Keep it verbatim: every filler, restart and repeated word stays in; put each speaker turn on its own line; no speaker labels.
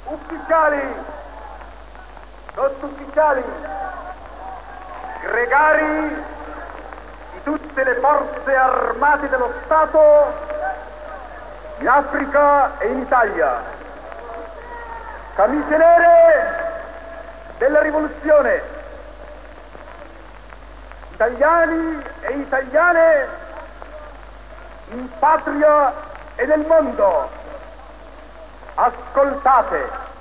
ufficiali, sottufficiali, gregari di tutte le forze armate dello Stato in Africa e in Italia, camicie nere della rivoluzione, italiani e italiane in patria e nel mondo, ascoltate.